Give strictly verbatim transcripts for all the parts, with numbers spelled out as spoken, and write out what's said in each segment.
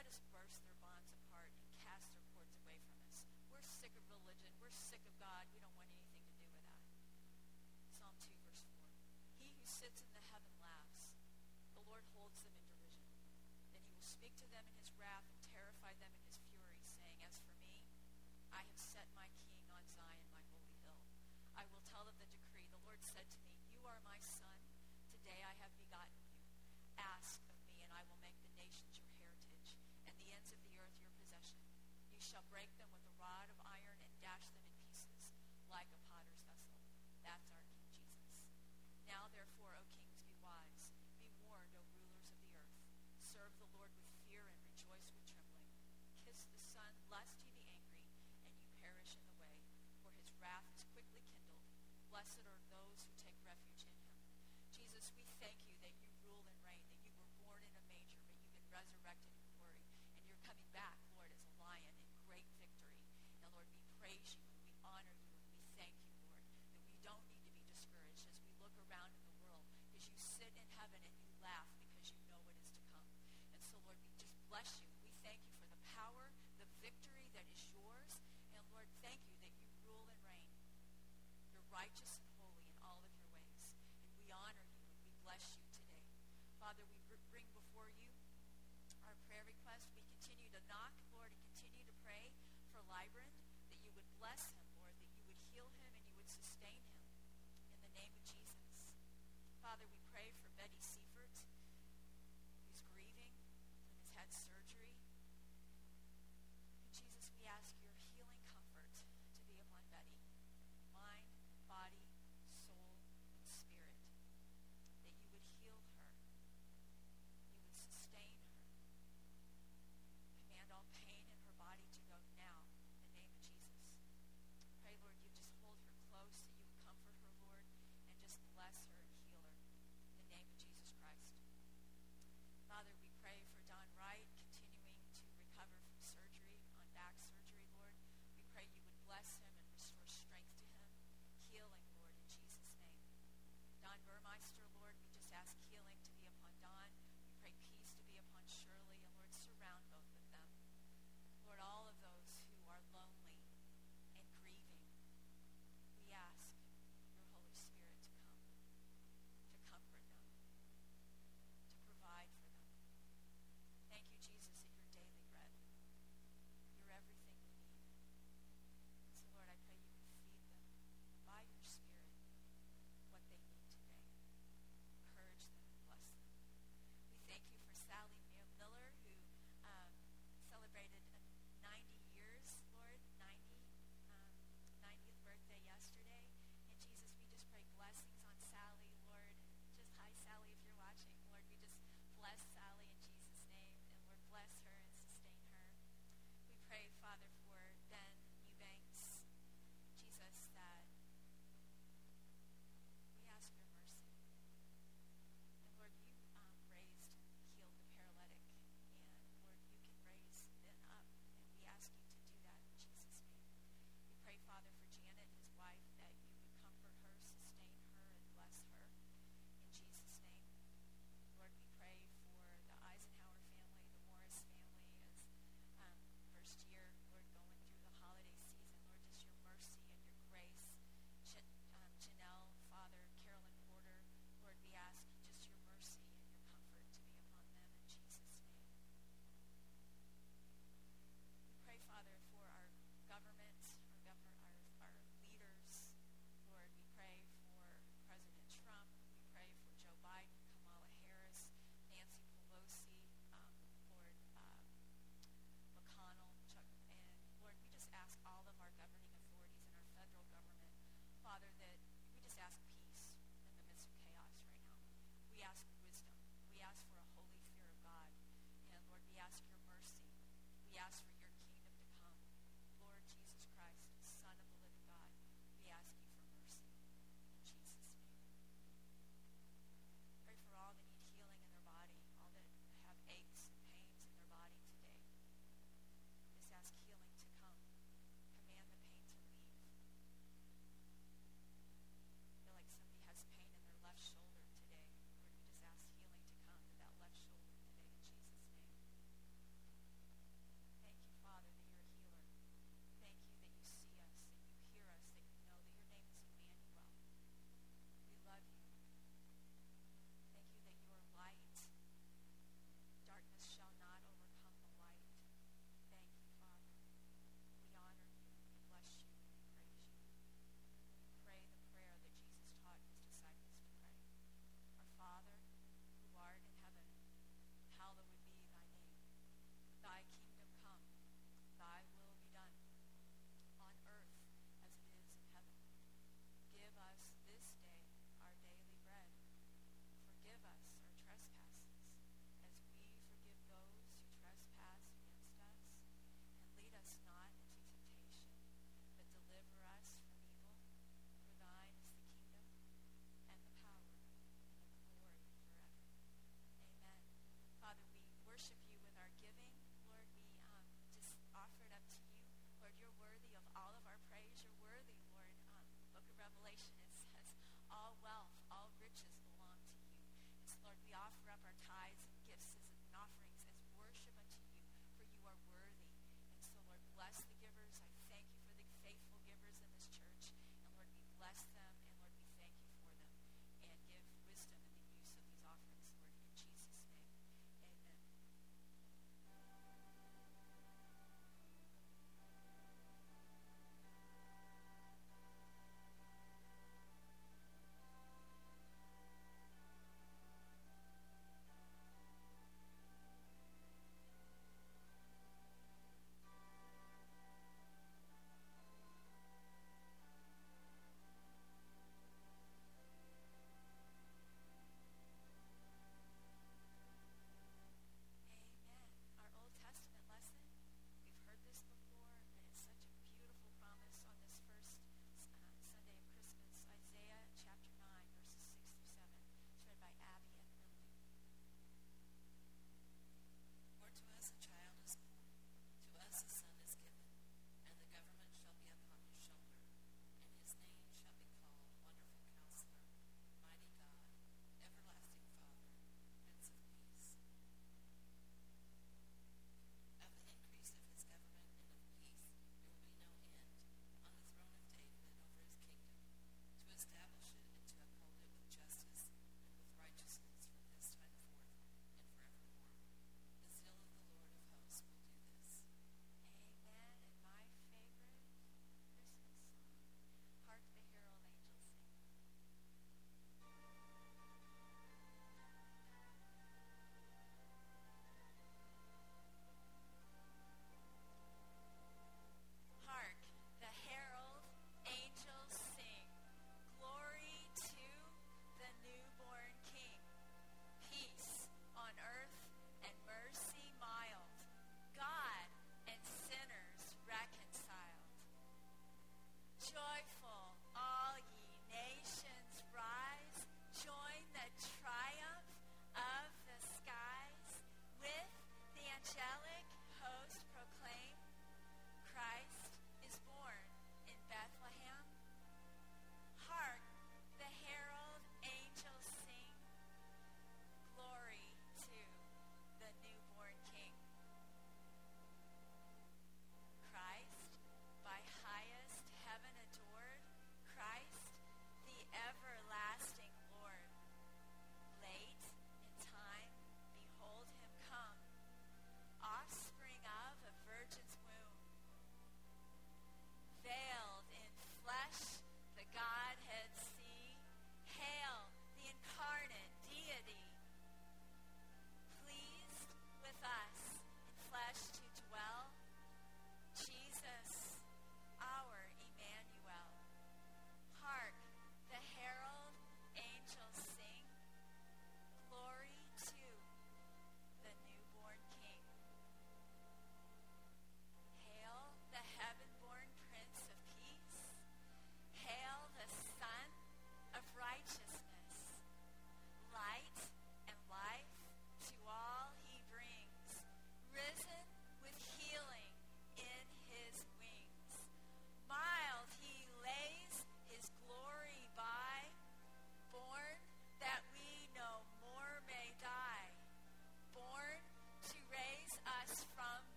let us burst their bonds apart and cast their cords away from us. We're sick of religion. We're sick of God. We don't want anything to do with that. Psalm two, verse four. He who sits in the heaven laughs. The Lord holds them in derision. Then he will speak to them in his wrath and terrify them in his fury, saying, as for me, I have set my king on Zion, my holy hill. I will tell of the decree. The Lord said to me, you are my son. Today I have begotten you. Ask of me, and I will make the nations your heritage, and the ends of the earth your possession. You shall break them with a rod of iron and dash them in pieces like a potter's vessel. That's our King Jesus. Now, therefore, O kings, be wise. Be warned, O rulers of the earth. Serve the Lord with fear and rejoice with trembling. Kiss the Son, lest he be angry, and you perish in the way, for his wrath is quickly kindled. Blessed are those who take refuge in him. Jesus, we thank you that you rule and reign, that you were born in a manger, but you've been resurrected in glory, and you're coming back, Lord, as a lion in great victory. And Lord, we praise you, and we honor you, and we thank you, Lord, that we don't need to be discouraged as we look around in the world, because you sit in heaven and you laugh because you know what is to come. And so, Lord, we just bless you. We thank you for the power, the victory that is yours. And Lord, thank you that you rule and reign. You're righteous and holy in all of your ways. And we honor you and we bless you today. Father, we bring before you our prayer request. We continue to knock, Lord, and continue to pray for Lybrand, that you would bless him, Lord, that you would heal him and you would sustain him in the name of Jesus. Father, we pray for Betty Seifert, who's grieving and has had surgery. And Jesus, we ask your healing comfort to be upon Betty, mind, body, soul, and spirit, that you would heal her, you would sustain her, command all pain in her body to go now in the name of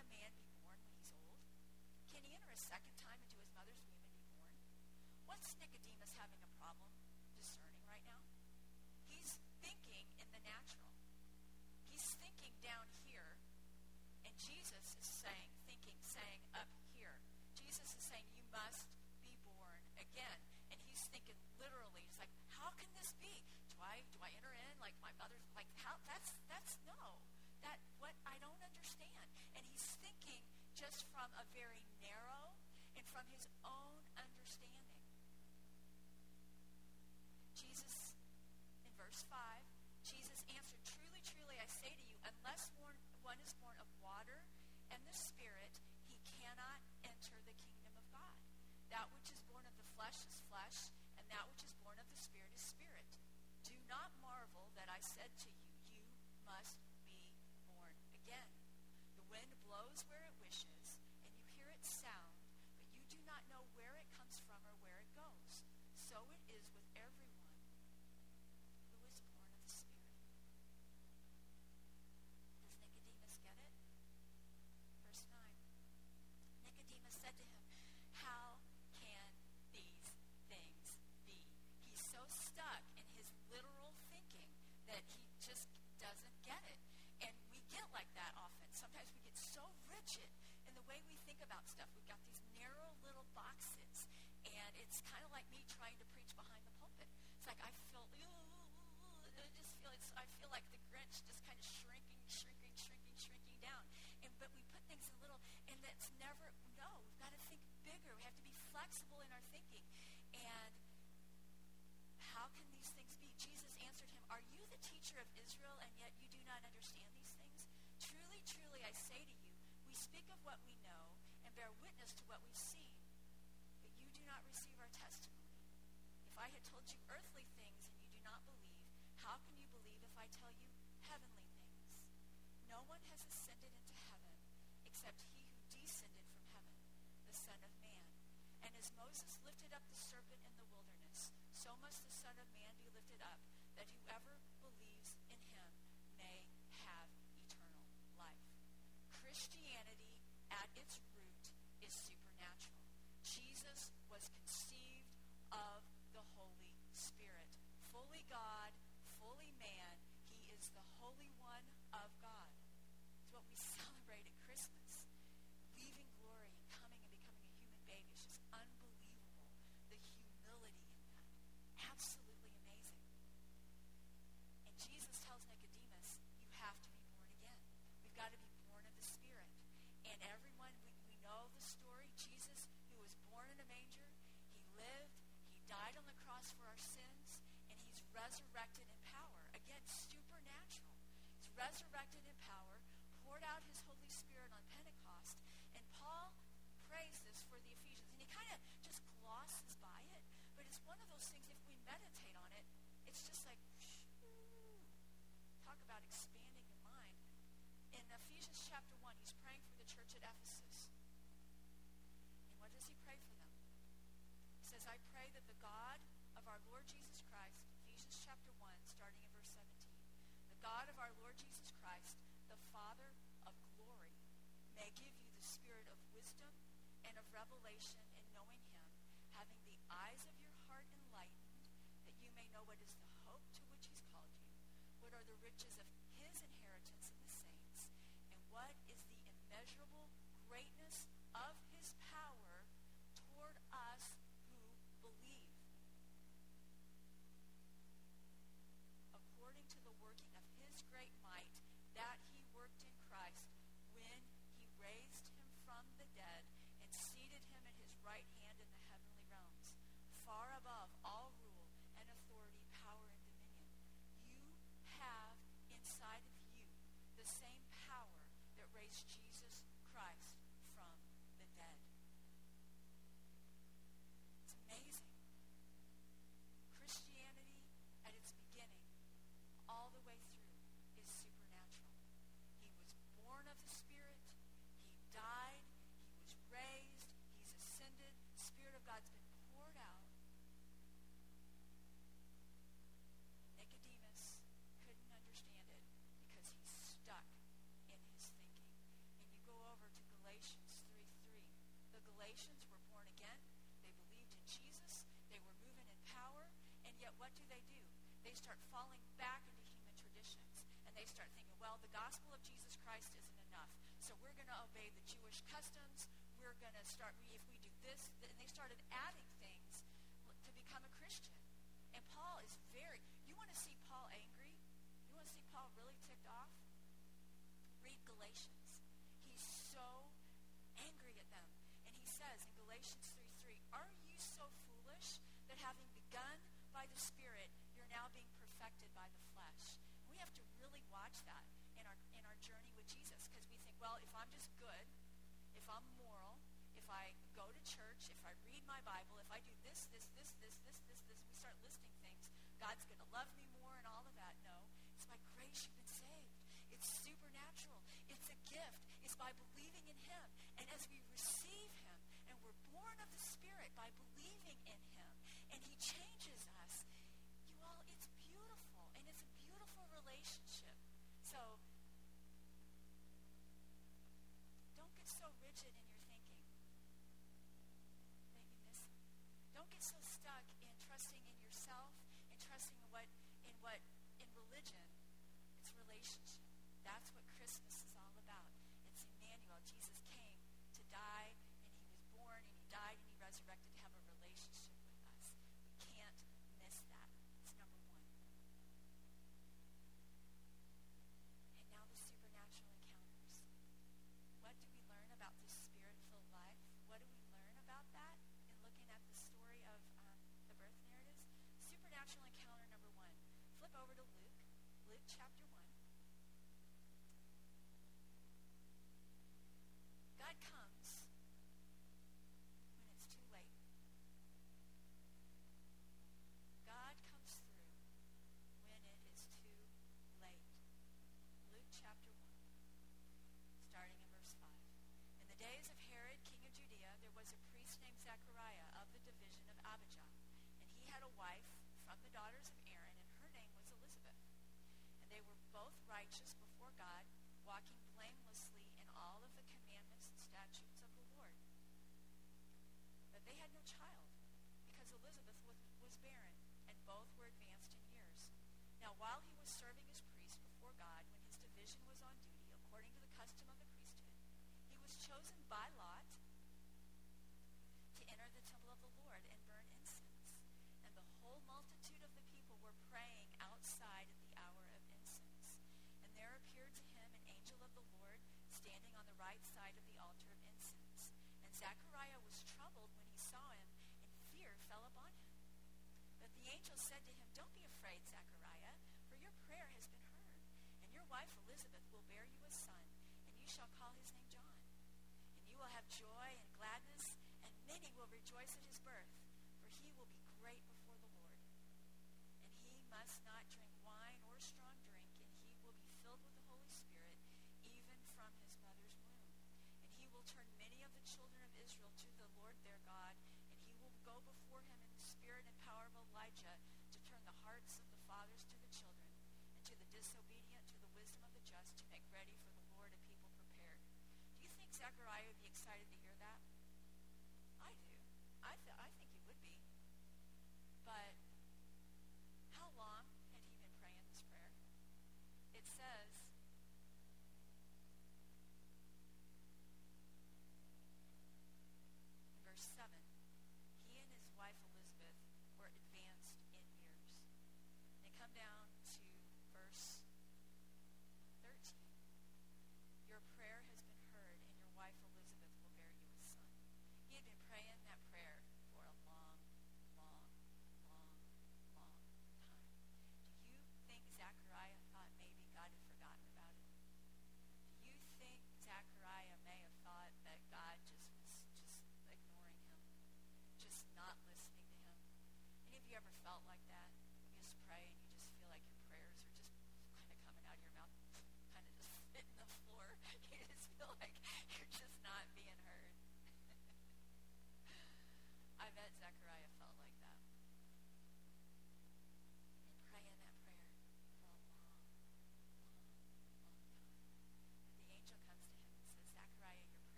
a man be born when he's old? Can he enter a second time into his mother's womb and be born? What's Nicodemus having a problem discerning right now? He's thinking in the natural. He's thinking down here, and Jesus is saying, thinking, saying up here. Jesus is saying, you must be born again. And he's thinking literally, he's like, how can this be? Do I do I enter in like my mother's, like how, that's, that's no. That, what, I don't understand. And he's thinking just from a very narrow and from his own understanding. Jesus, in verse five, Jesus answered, truly, truly, I say to you, unless one, one is born of water and the Spirit, he cannot enter the kingdom of God. That which is born of the flesh is flesh, and that which is born of the Spirit is spirit. Do not marvel that I said to you, you must be born again. The wind blows where it wishes, and you hear its sound, but you do not know where it comes from or where it goes. So it is with everyone who is born of the Spirit. Does Nicodemus get it? Verse nine. Nicodemus said to him, how can these things be? He's so stuck in his literal thinking that he just doesn't get it. And we get like that often. Sometimes we get so rigid in the way we think about stuff. We've got these narrow little boxes, and it's kind of like me trying to preach behind the pulpit. It's like I feel, I just feel, it's, I feel like the Grinch just kind of shrinking, shrinking, shrinking, shrinking down. And but we put things in little, and that's never, no, we've got to think bigger. We have to be flexible in our thinking. And how can these things be? Jesus answered him, are you the teacher of Israel, and yet you do not understand these things? Truly, truly, I say to you, we speak of what we know and bear witness to what we've seen, but you do not receive our testimony. If I had told you earthly things and you do not believe, how can you believe if I tell you heavenly things? No one has ascended into heaven except he who descended from heaven, the Son of Man. And as Moses lifted up the serpent in the wilderness, so must the Son of Man be lifted up, that whoever believes in him may have eternal life. Christianity, at its root, is supernatural. Jesus was conceived of the Holy Spirit. Fully God, fully man, he is the Holy One of God. It's what we celebrate at Christmas. Leaving glory and coming and becoming a human baby is just unbelievable. The humility in that. Absolutely amazing. And Jesus tells Nicodemus, you have to be born again. We've got to be born of the Spirit. And everyone, we, we know the story. Jesus, who was born in a manger, he lived, he died on the cross for our sins, and he's resurrected in power. Again, supernatural. He's resurrected in power, poured out his Holy Spirit on Pentecost, and Paul prays this for the Ephesians. And he kind of just glosses by it, but it's one of those things, if we meditate on it, it's just like, shoo, talk about expanding your mind. In Ephesians chapter one, he's praying for the church at Ephesus. And what does he pray for them? He says, I pray that the God of our Lord Jesus Christ, Ephesians chapter one, starting in verse seventeen, the God of our Lord Jesus Christ, the Father of glory, may give you the spirit of wisdom and of revelation in knowing him, having the eyes of your heart enlightened, that you may know what is the hope to which he's called you, what are the riches of his inheritance in the saints, and what is the immeasurable greatness of his power toward us who believe, according to the working of his great might that he worked in Christ when he raised him from the dead and seated him at his right hand in the heavenly realms, far above all rule and authority, power and dominion. You have inside of you the same power that raised Jesus Christ from the dead. It's amazing. Christianity at its beginning, all the way through, is supernatural. He was born of the Spirit. He died. He was raised. He's ascended. The Spirit of God's been poured out. Nicodemus couldn't understand it because he's stuck in his thinking. And you go over to falling back into human traditions. And they start thinking, well, the gospel of Jesus Christ isn't enough. So we're going to obey the Jewish customs. We're going to start, if we do this, and they started adding things to become a Christian. And Paul is very, you want to see Paul angry? You want to see Paul really ticked off? Read Galatians. He's so angry at them. And he says in Galatians three three, are you so foolish that having begun by the Spirit, you're now being perfected by the flesh? We have to really watch that in our in our journey with Jesus, because we think, well, if I'm just good, if I'm moral, if I go to church, if I read my Bible, if I do this, this, this, this, this, this, this, we start listing things, God's going to love me more and all of that. No, it's by grace you've been saved. It's supernatural. It's a gift. It's by believing in him. And as we receive him, and we're born of the Spirit by believing in him, and he changes us, you all, it's beautiful. And it's a beautiful relationship. So, don't get so rigid in your thinking that you miss him. Don't get so stuck in trusting in yourself and trusting in what, in what, in religion. It's relationship. That's what Christmas is all about. It's Emmanuel. Jesus came to die, and he was born, and he died, and he resurrected to have a relationship with us. We can't miss that. It's number one. And now the supernatural encounters. What do we learn about this Spirit-filled life? What do we learn about that in looking at the story of um, the birth narratives? Supernatural encounter number one. Flip over to Luke. Luke chapter one. God comes when it's too late. God comes through when it is too late. Luke chapter one, starting in verse five. In the days of Herod, king of Judea, there was a priest named Zechariah of the division of Abijah. And he had a wife from the daughters of Aaron, and her name was Elizabeth. And they were both righteous before God, walking blamelessly in all of the commandments and statutes of the Lord. But they had no child, because Elizabeth was, was barren, and both were advanced in years. Now while he was serving as priest before God, when his division was on duty, according to the custom of the priesthood, he was chosen by lot to enter the temple of the Lord and burn incense. And the whole multitude of the people were praying outside at the hour of incense. And there appeared to him an angel of the Lord standing on the right side of the altar of incense. And Zechariah was troubled when he saw him, and fear fell upon him. But the angel said to him, don't be afraid, Zechariah, for your prayer has been heard. And your wife Elizabeth will bear you a son, and you shall call his name John. And you will have joy and gladness, and many will rejoice at his birth, for he will be great before the Lord. And he must not drink wine or strong drink, and he will be filled with the Holy Spirit, even from his mother's womb. And he will turn many of the children of Israel to the Lord their God, and he will go before him in the spirit and power of Elijah, to turn the hearts of the fathers to the children, and to the disobedient to the wisdom of the just, to make ready for the Lord a people prepared. Do you think Zechariah would be excited to hear that? I do. I, th- I think he would be. But how long had he been praying this prayer? It says, in verse seven, he and his wife Elizabeth were advanced in years. And they come down to verse thirteen. Your prayer has been heard, and your wife Elizabeth will bear you a son. He had been praying that prayer for a long, long, long, long time.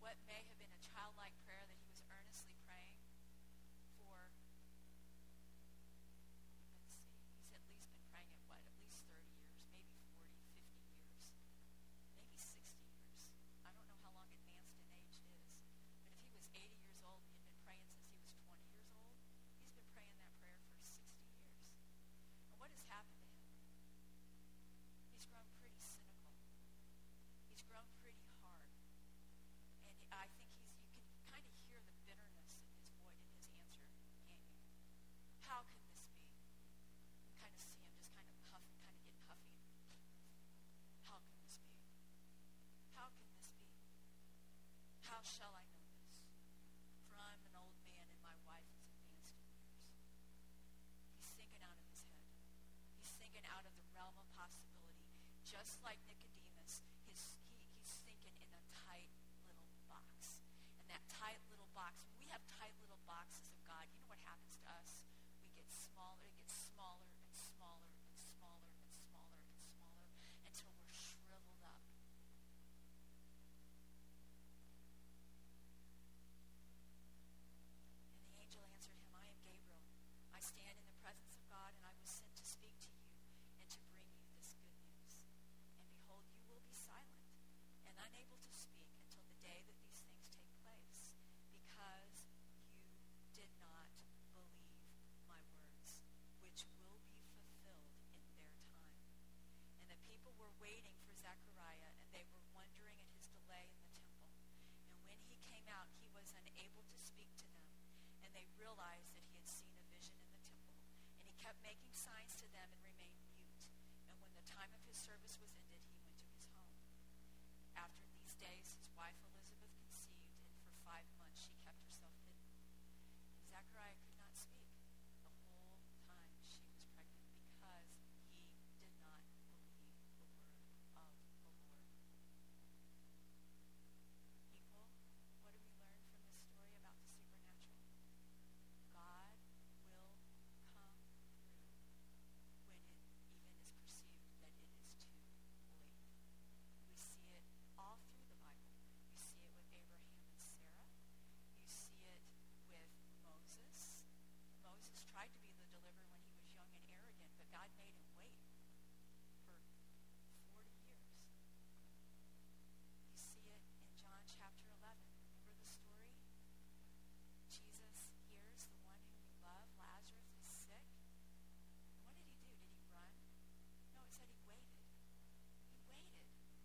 what may have been a childlike prayer that he was earnestly praying for, let's see, he's at least been praying it, what, at least thirty years, maybe forty, fifty years, maybe sixty years. I don't know how long advanced in age is, but if he was eighty years old and he'd been praying since he was twenty years old, he's been praying that prayer for sixty years. And what has happened to him? He's grown pretty cynical. He's grown pretty hard. And I think he's, you can kind of hear the bitterness in his voice, in his answer, can't you? How can this be? You kind of see him just kind of huffing, kind of getting huffy. How can this be? How can this be? How shall I know this? For I'm an old man and my wife is advanced in years. He's thinking out of his head. He's thinking out of the realm of possibility. Just like Nicodemus, his, he, he's thinking in a tight little box. And that tight little box, when we have tight little boxes of God, you know what happens to us? We get smaller, it gets smaller and smaller and smaller and smaller and smaller until we're shriveled up. And the angel answered him, I am Gabriel. I stand in the presence of God, and I was sent to speak to you and to bring you this good news. And behold, you will be silent and unable to speak until the day that these things take place, because you did not believe my words, which will be fulfilled in their time. And the people were waiting for Zechariah, and they were wondering at his delay in the temple. And when he came out, he was unable to speak to them, and they realized that he had seen a vision in the temple. And he kept making signs to them and remained mute. And when the time of his service was ended, he went to his home. After these days, his wife Elizabeth conceived, and for five months she kept herself hidden. And Zechariah could not speak the whole time she was pregnant, because he did not believe the word of the Lord. People, what do we learn from this story about the supernatural? God will come through when it even is perceived that it is too late. We see it all through the Bible. You see it with Abraham and Sarah. You see it with Moses. Moses tried to be the deliverer when he was young and arrogant, but God made him wait for forty years. You see it in John chapter eleven. Remember the story? Jesus hears the one whom you love, Lazarus, is sick. And what did he do? Did he run? No, it said he waited. He waited.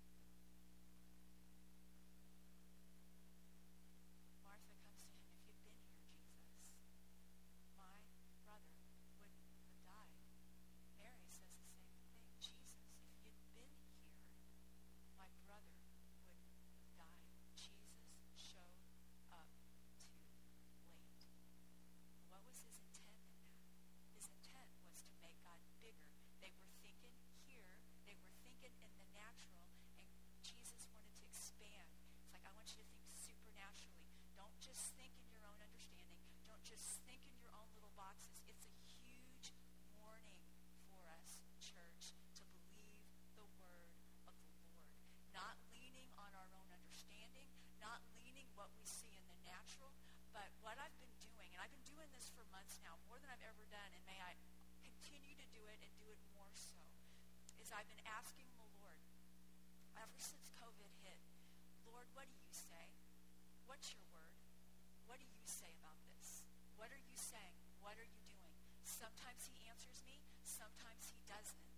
Martha comes to him, if you'd been here, Jesus, my brother wouldn't have died. Mary says the same thing. Jesus, if you'd been here, my brother wouldn't have died. Jesus showed up too late. What was his intent in that? His intent was to make God bigger. They were thinking here, they were thinking in the natural, and Jesus wanted to expand. It's like, I want you to think supernaturally. Don't just think in your own understanding. Don't just think in your own little boxes. It's a huge warning for us, church, to believe the word of the Lord. Not leaning on our own understanding, not leaning what we see in the natural, but what I've been doing, and I've been doing this for months now, more than I've ever done, and may I continue to do it and do it more so, is I've been asking the Lord, ever since COVID hit, Lord, what do you say? What's your word? What do you say about this? What are you saying? What are you doing? Sometimes he answers me, sometimes he doesn't.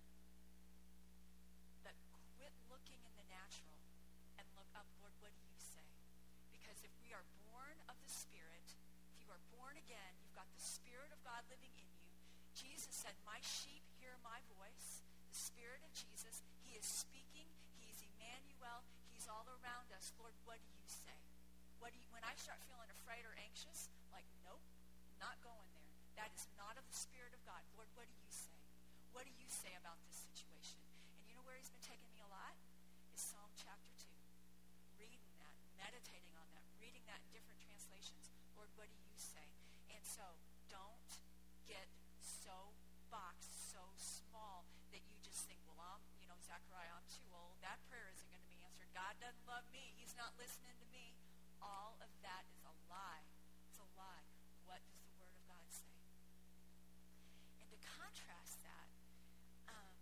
But quit looking in the natural and look up, Lord, what do you say? Because if we are born of the Spirit, if you are born again, you've got the Spirit of God living in you. Jesus said, my sheep hear my voice. The Spirit of Jesus, he is speaking. He's Emmanuel. He's all around us. Lord, what do you say? What do you, when I start feeling afraid or anxious, like, nope, not going there. That is not of the Spirit of God. Lord, what do you say? What do you say about this situation? And you know where he's been taking me a lot? Is Psalm chapter two. Reading that, meditating on that, reading that in different translations. Lord, what do you say? And so don't get so boxed, so small that you just think, well, I'm, you know, Zechariah, I'm too old. That prayer isn't going to be answered. God doesn't love me. He's not listening to me. All of that is a lie. It's a lie. What does the Word of God say? And to contrast that, um,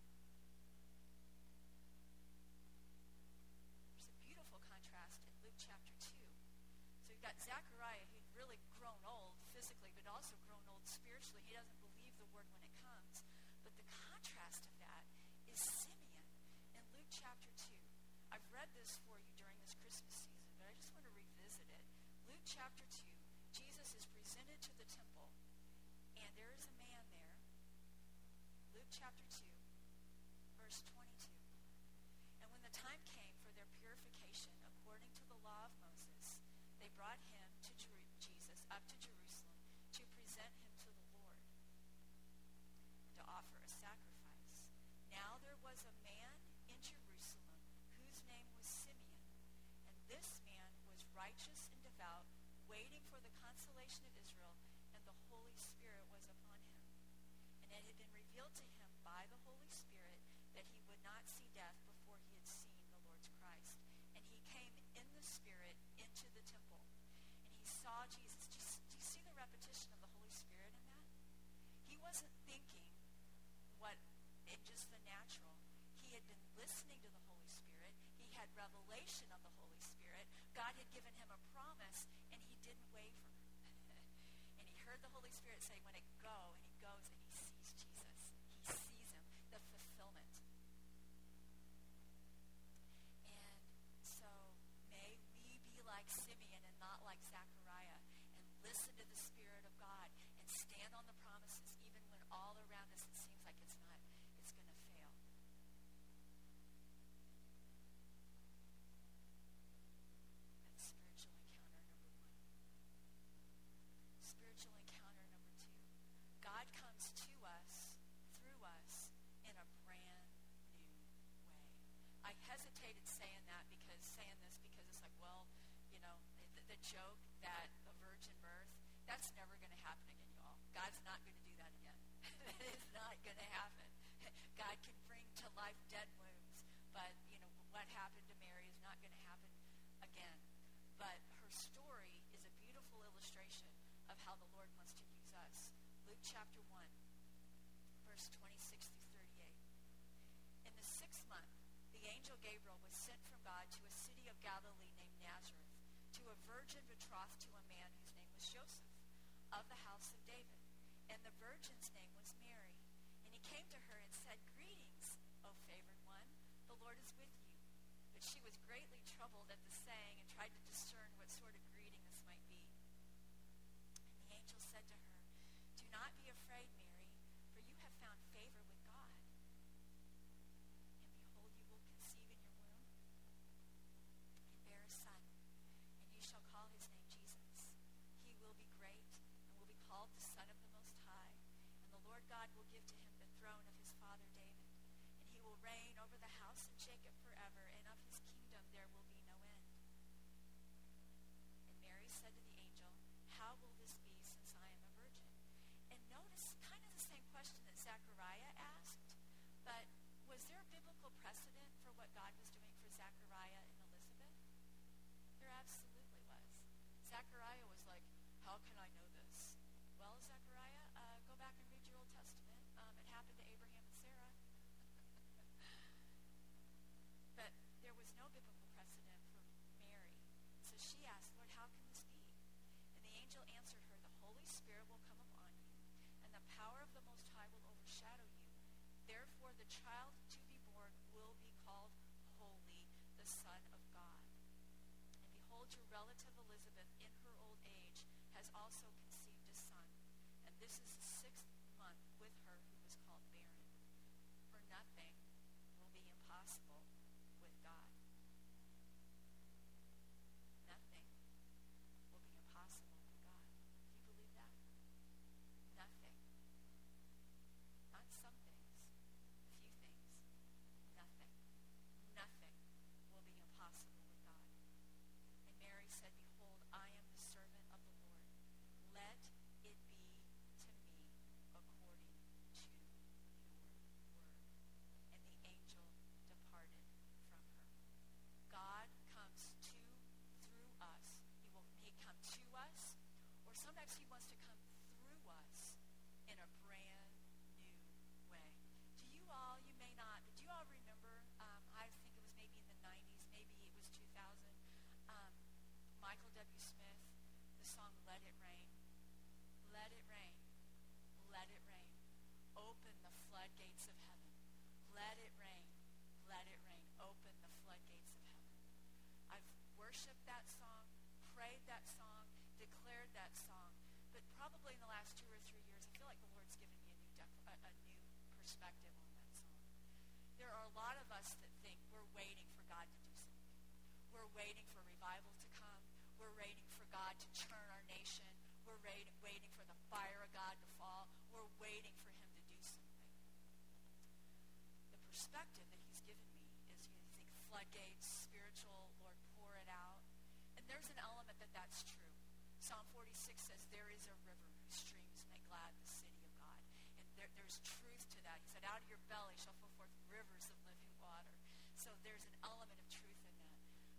there's a beautiful contrast in Luke chapter two. So you've got Zechariah, who'd really grown old physically, but also grown old spiritually. He doesn't believe the Word when it comes. But the contrast of that is Simeon in Luke chapter two. I've read this for you during this Christmas season, but I just want to revisit it. Luke chapter two, Jesus is presented to the temple, and there is a man there. Luke chapter two, verse twenty-two. And when the time came for their purification according to the law of Moses, they brought him to Jer- Jesus up to Jerusalem to present him to the Lord, to offer a sacrifice. Now there was a man in Jerusalem whose name was Simeon, and this man was righteous and devout, waiting for the consolation of Israel, and the Holy Spirit was upon him. And it had been revealed to him by the Holy Spirit that he would not see death before he had seen the Lord's Christ. And he came in the Spirit into the temple, and he saw Jesus. Do you, do you see the repetition of the Holy Spirit in that? He wasn't thinking what in just the natural. He had been listening to the Holy Spirit. He had revelation of the Holy Spirit. God had given him a promise, and he didn't waver. And he heard the Holy Spirit say, when it go, and he goes and he sees Jesus. He sees him, the fulfillment. And so may we be like Simeon and not like Zechariah, and listen to the Spirit of God and stand on the promises even when all around us it seems like it's not, it's going to fail. That's spiritual encounter number one. Spiritual encounter number two. God comes to us, through us, in a brand new way. I hesitated saying that because, saying this because it's like, well, you know, the, the joke that a virgin birth, that's never going to happen again, y'all. God's not going to do that again. That is not going to happen. God can bring to life dead wombs, but, you know, what happened to Mary is not going to happen again. But her story is a beautiful illustration of how the Lord wants to use us. Luke chapter one, verse twenty-six through thirty-eight. In the sixth month, the angel Gabriel was sent from God to a city of Galilee named Nazareth, to a virgin betrothed to a man whose name was Joseph, of the house of David. And the virgin's name was Mary. And he came to her and said, "Greetings, O favored one, the Lord is with you." But she was greatly troubled at the saying and tried to discern what sort of greeting this might be. And the angel said to her, "Do not be afraid, Mary, for you have found favor with God. And behold, you will conceive in your womb and bear a son, and you shall call his name Jesus. He will be great and will be called the Son of the Most High, and the Lord God will give to him the throne of his father David, and he will reign over the house of Jacob forever, and of his kingdom there will be no end." And Mary said to the angel, "How will this be, since I am a virgin?" And notice kind of the same question that Zechariah asked, but was there a biblical precedent for what God was doing for Zechariah and Elizabeth? There absolutely was. Zechariah was like, "How can I know this?" Well, Zechariah, uh, go back and read your Old Testament. Um, it happened to Abraham and Sarah. But there was no biblical precedent for Mary. So she asked, "Lord, how can this be?" And the angel answered her, "The Holy Spirit will come upon you, and the power of the Most High will overshadow you. Therefore, the child to be born will be called Holy, the Son of God. And behold, your relative Elizabeth, in her old age, has also conceived a son. And this is the sixth month with her who was called barren. For nothing will be impossible with God." Nothing will be impossible with God. Do you believe that? Nothing. Not some things, few things. Nothing. Nothing will be impossible with God. And Mary said, "Behold, I am the servant of the Lord. Let song, Let It Rain. Let it rain. Let it rain. Open the floodgates of heaven. Let it rain. Let it rain. Open the floodgates of heaven. I've worshiped that song, prayed that song, declared that song. But probably in the last two or three years, I feel like the Lord's given me a new dec- a, a new perspective on that song. There are a lot of us that think we're waiting for God to do something. We're waiting for revival to come. We're waiting for God to churn our nation. We're wait- waiting for the fire of God to fall. We're waiting for him to do something. The perspective that he's given me is, you know, you think floodgates, spiritual, Lord, pour it out. And there's an element that that's true. Psalm forty-six says, there is a river whose streams make glad the city of God. And there, there's truth to that. He said, out of your belly shall flow forth rivers of living water. So there's an element of truth in that.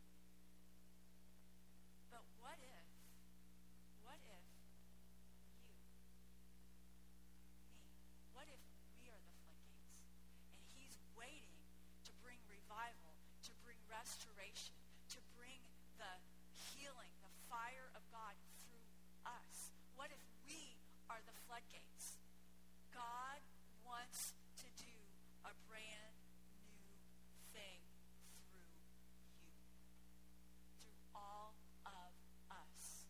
But what if, what if you, me, what if we are the floodgates? And he's waiting to bring revival, to bring restoration, to bring the healing, the fire of God through us. What if we are the floodgates? God wants to do a brand new thing through you, through all of us.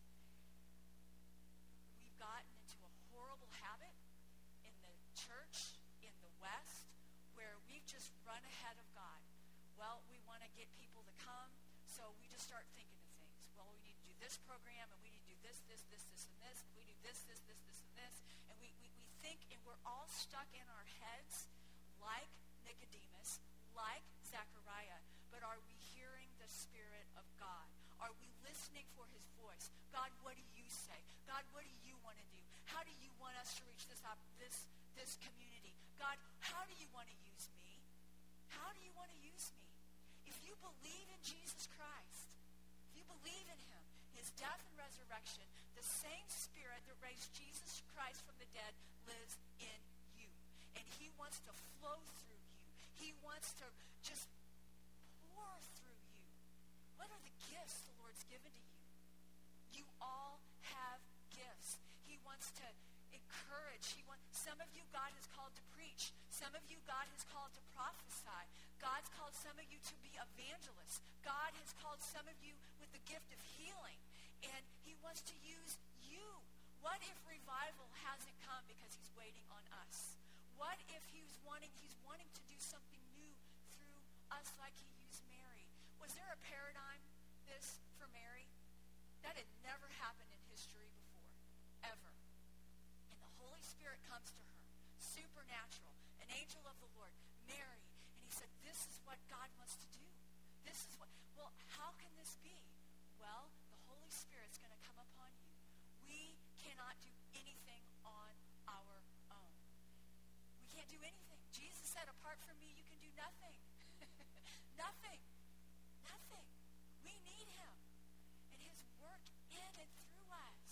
We've gotten into a horrible habit in the church, in the West, where we've just run ahead of God. Well, we want to get people to come, so we just start thinking of things. Well, we need to do this program, and we need to do this, this, this, this, and this. We do this, this, this, this, and this. And we, we, we think, and we're all stuck in our heads like Nicodemus, like Zechariah. But are we hearing the Spirit of God? Are we listening for his voice? God, what do you say? God, what do you want to do? How do you want us to reach this up, this, this community? God, how do you want to use me? How do you want to use me? If you believe in Jesus Christ, if you believe in him, his death and resurrection, the same Spirit that raised Jesus Christ from the dead lives in you. And he wants to flow through you. He wants to just pour through you. What are the gifts the Lord's given to you? You all have gifts. He wants to encourage. He wants, some of you God has called to preach. Some of you God has called to prophesy. God's called some of you to be evangelists. God has called some of you with the gift of healing. And he wants to use you. What if revival hasn't come because he's waiting on us? What if he's wanting, he's wanting to do something new through us like he used Mary? Was there a paradigm this for Mary? That had never happened in history before, ever. And the Holy Spirit comes to her, supernatural, an angel of the Lord, Mary. And he said, this is what God wants to do. This is what, well, how can this be? Well, the Holy Spirit's going to come upon you. We cannot do anything on our own. We can't do anything. Jesus said, apart from me, you can do nothing. Nothing. Nothing. We need him. And his work in and through us.